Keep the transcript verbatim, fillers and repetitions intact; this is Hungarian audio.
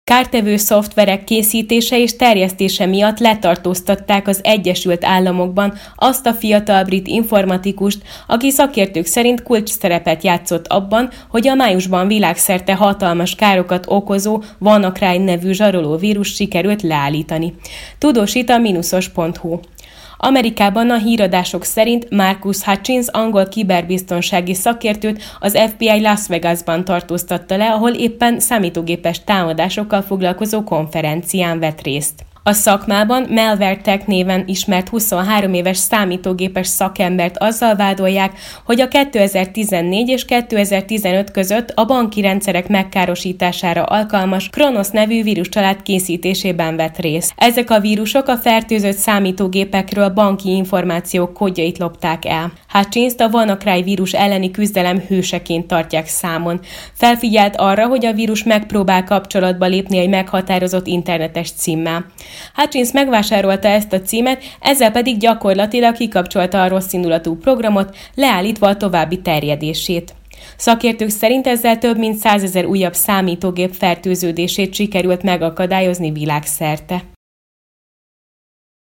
Kártevő szoftverek készítése és terjesztése miatt letartóztatták az Egyesült Államokban azt a fiatal brit informatikust, aki szakértők szerint kulcsszerepet játszott abban, hogy a májusban világszerte hatalmas károkat okozó WannaCry nevű zsaroló vírus sikerült leállítani. Tudósít a minuszos pont hu. Amerikában a híradások szerint Marcus Hutchins angol kiberbiztonsági szakértőt az ef bé i Las Vegasban tartóztatta le, ahol éppen számítógépes támadásokkal foglalkozó konferencián vett részt. A szakmában Malware Tech néven ismert huszonhárom éves számítógépes szakembert azzal vádolják, hogy a kétezer-tizennégy és kétezer-tizenöt között a banki rendszerek megkárosítására alkalmas Kronos nevű víruscsalád készítésében vett részt. Ezek a vírusok a fertőzött számítógépekről banki információk kódjait lopták el. Hutchins-t a WannaCry vírus elleni küzdelem hőseként tartják számon. Felfigyelt arra, hogy a vírus megpróbál kapcsolatba lépni egy meghatározott internetes címmel. Hutchins megvásárolta ezt a címet, ezzel pedig gyakorlatilag kikapcsolta a rosszindulatú programot, leállítva a további terjedését. Szakértők szerint ezzel több mint százezer újabb számítógép fertőződését sikerült megakadályozni világszerte.